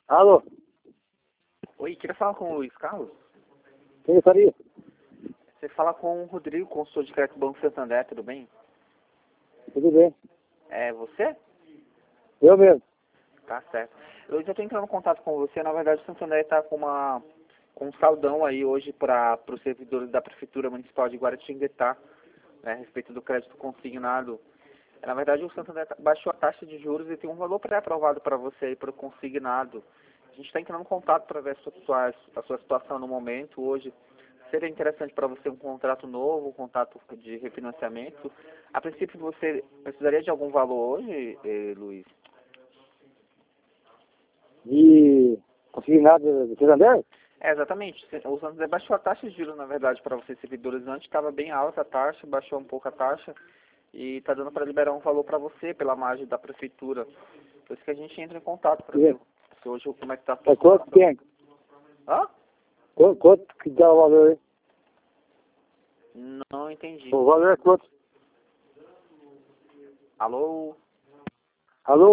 Alô, Oi, queria falar com o Luiz Carlos. quem gostaria? Você fala com o Rodrigo, consultor de crédito do Banco Santander, tudo bem? Tudo bem? É você? Eu mesmo. Tá certo. Eu já estou entrando em contato com você. Na verdade, o Santander está com um saldão aí hoje para os servidores da Prefeitura Municipal de Guaratinguetá, né, a respeito do crédito consignado. Na verdade, o Santander baixou a taxa de juros e tem um valor pré-aprovado para você aí para o consignado. A gente está entrando em contato para ver a sua situação no momento hoje. Seria interessante para você um contrato novo, um contrato de refinanciamento. A princípio, você precisaria de algum valor hoje, Luiz? De consignado do Santander? É, exatamente. O Santander baixou a taxa de juros, na verdade, para vocês servidores. Antes estava bem alta a taxa, baixou um pouco a taxa e está dando para liberar um valor para você pela margem da prefeitura. Por isso que a gente entra em contato para ver se hoje como é que está a sua Mas quanto situação. tem? Hã? Quanto que dá o valor aí? Não entendi. O valor é quanto? Alô? Alô?